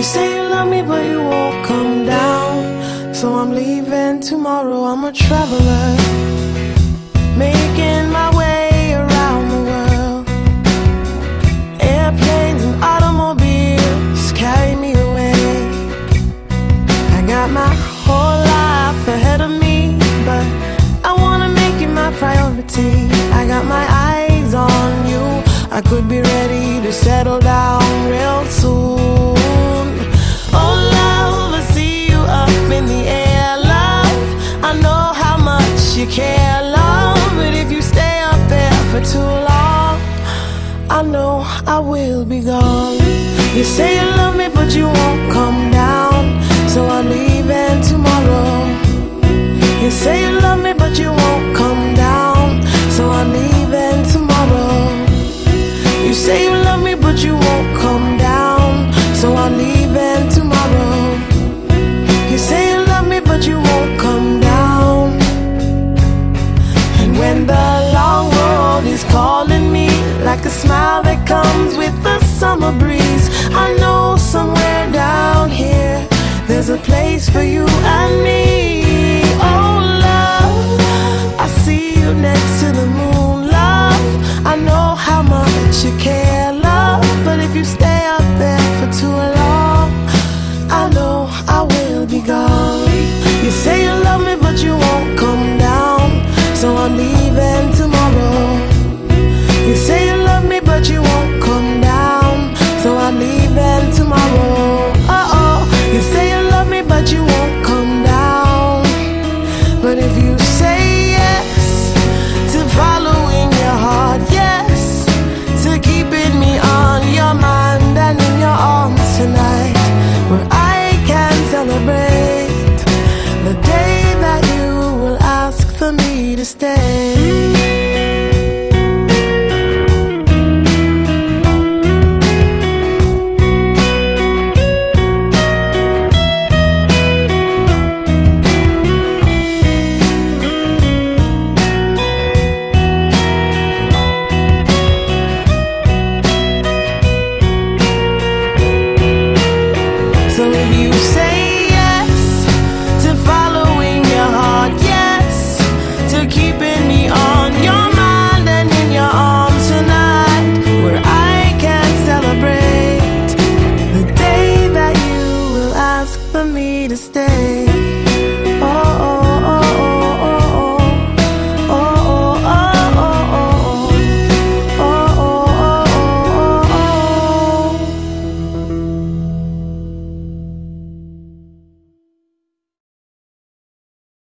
You say you love me, but you won't come down. So I'm leaving tomorrow, I'm a traveler, making my way around the world. Airplanes and automobiles carry me away. I got my whole life ahead of me, but I wanna make you my priority. I got my eyes on you, I could be ready to settle down real soon. Oh love, I see you up in the air, love. I know how much you care, love. But if you stay up there for too long, I know I will be gone. You say you love me, but you won't come down. So I'm leaving tomorrow. You say you love me, but you won't come down. So I'm leaving tomorrow. You say you love me, but you won't come down. So I'm leaving tomorrow. You say you love me, but you won't come down. And when the long road is calling me, like a smile that comes with the summer breeze, I know somewhere down here there's a place for you and me. Oh love, I see you next to the moon, love. I know how much you care, love. But if you stay up there for too long, I know I will be gone. You say you love me, but you won't come down. So I'm leaving tomorrow. You say you love me, but you won't come down. So I'm leaving tomorrow. Uh-oh. You say you love me, but you won't come down. But if you say yes to following your heart, yes to keeping me on your mind and in your arms tonight, where I can celebrate the day that you will ask for me to stay. So if you say yes to following your heart, yes to keeping me on your mind and in your arms tonight, where I can celebrate the day that you will ask for me to stay.